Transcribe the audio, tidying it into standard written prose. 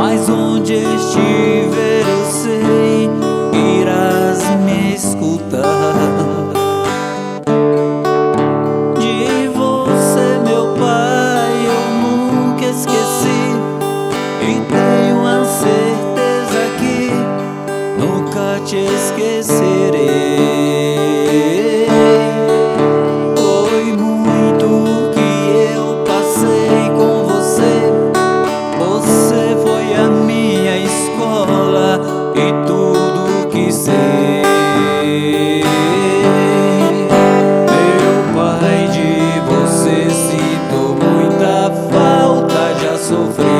Mas onde estiver eu sei que irás me escutar. De você, meu pai, eu nunca esqueci, e tenho a certeza que nunca te esquecerei. Foi muito que eu passei com você. Você foi a minha escola e tudo que sei. Meu pai, de você sinto muita falta, já sofri